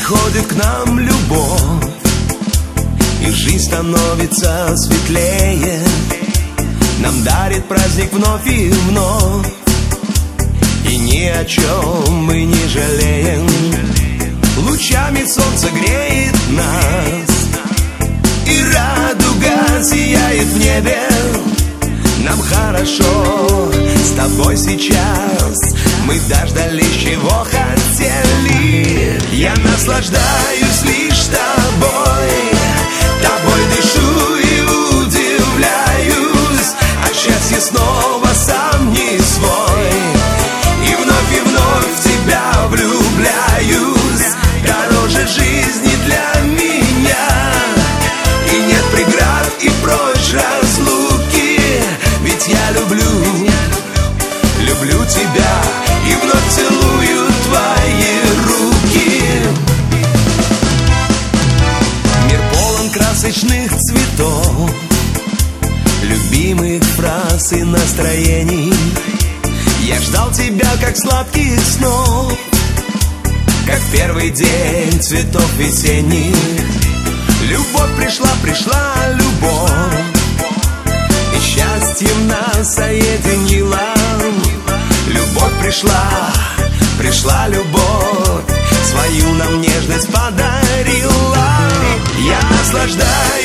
приходит к нам любовь, и жизнь становится светлее, нам дарит праздник вновь и вновь, и ни о чем мы не жалеем. Лучами солнце греет нас, и радуга сияет в небе. Нам хорошо с тобой сейчас, мы дождались, чего хотели. Я наслаждаюсь лишь тобой, тобой дышу и удивляюсь, а счастье снова сам не свой, и вновь в тебя влюбляюсь. Дороже жизни для меня, и нет преград, и прочь разлуки, ведь я люблю, люблю тебя, и вновь целую твои руки. Мир полон красочных цветов, любимых фраз и настроений. Я ждал тебя, как сладких снов, как первый день цветов весенних. Любовь пришла, пришла любовь, и счастьем нас соединила. Любовь пришла, пришла любовь, свою нам нежность подарила. Я наслаждаюсь